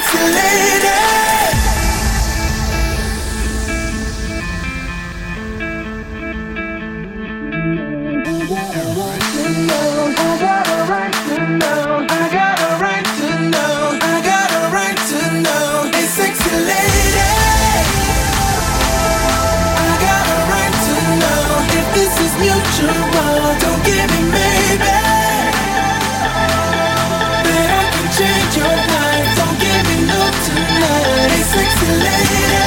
sexy lady. Don't give me maybe that I can change your mind. Don't give me no tonight. Hey, sexy lady.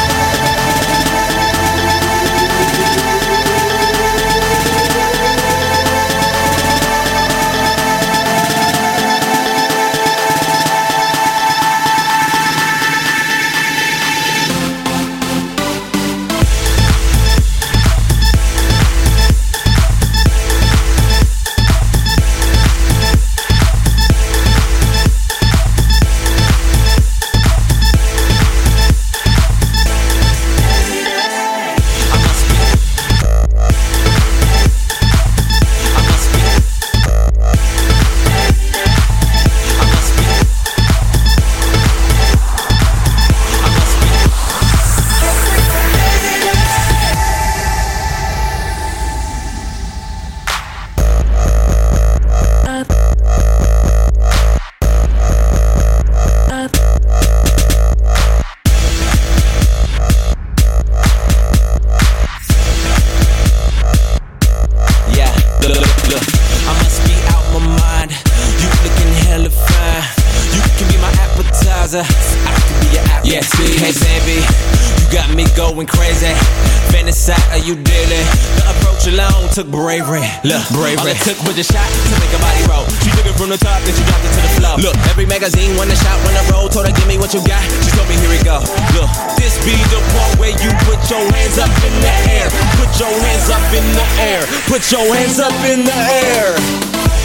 I can be your appetite. Yeah, see, hey baby, you got me going crazy. Fantasize, are you daily? The approach alone took bravery. Look, bravery. All it took was a shot to make a body roll. She took it from the top, then she dropped it to the floor. Look, every magazine wanna shot, wanna roll. Told her, give me what you got. She told me, here we go. Look, this be the part where you put your hands up in the air. Put your hands up in the air. Put your hands up in the air.